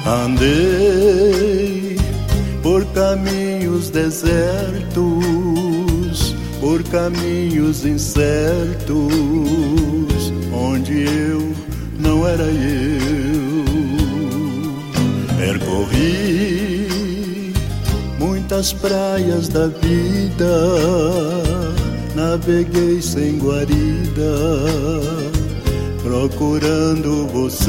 Andei por caminhos desertos, por caminhos incertos, onde eu não era eu. Percorri muitas praias da vida, naveguei sem guarida, procurando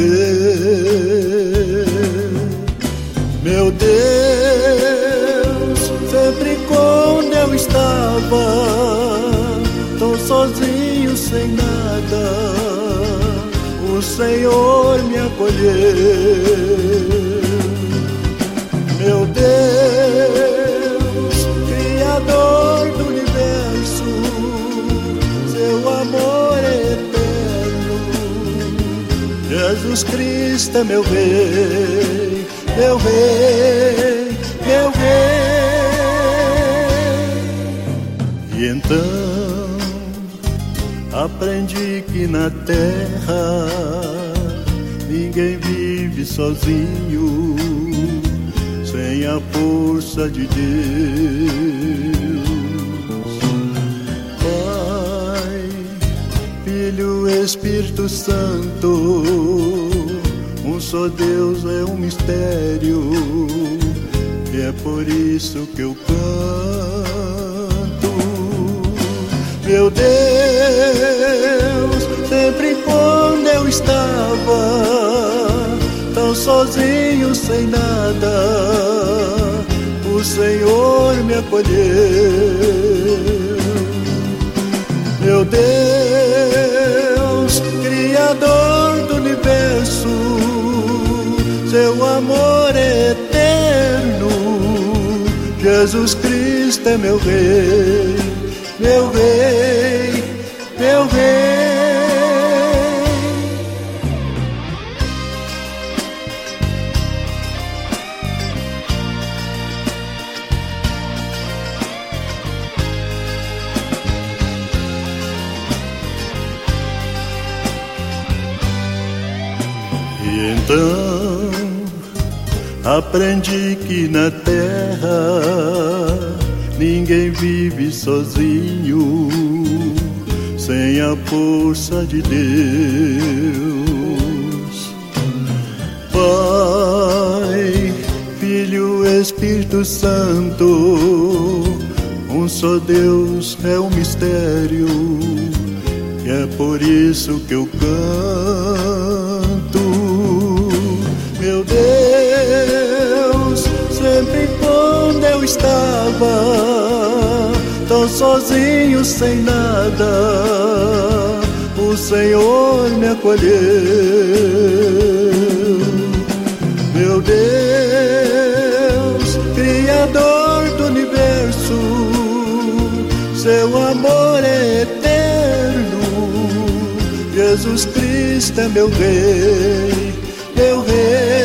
você. Meu Deus, sempre quando eu estava tão sozinho, sem nada, o Senhor me acolheu. Meu Deus, Criador do universo, seu amor é eterno. Jesus Cristo é meu Rei, meu Rei, meu Rei. E então aprendi que na terra ninguém vive sozinho, sem a força de Deus. Pai, Filho, Espírito Santo, um só Deus é um mistério, e é por isso que eu canto. Meu Deus, sempre quando eu estava tão sozinho, sem nada, o Senhor me acolheu. Meu Deus, Criador do universo, seu amor é eterno. Jesus Cristo é meu Rei, meu Rei, meu Rei. E então aprendi que na terra ninguém vive sozinho, sem a força de Deus. Pai, Filho, Espírito Santo, um só Deus é um mistério, e é por isso que eu canto. Meu Deus, sempre quando eu estava tão sozinho, sem nada, o Senhor me acolheu. Meu Deus, Criador do universo, seu amor é eterno. Jesus Cristo é meu Rei, meu Rei.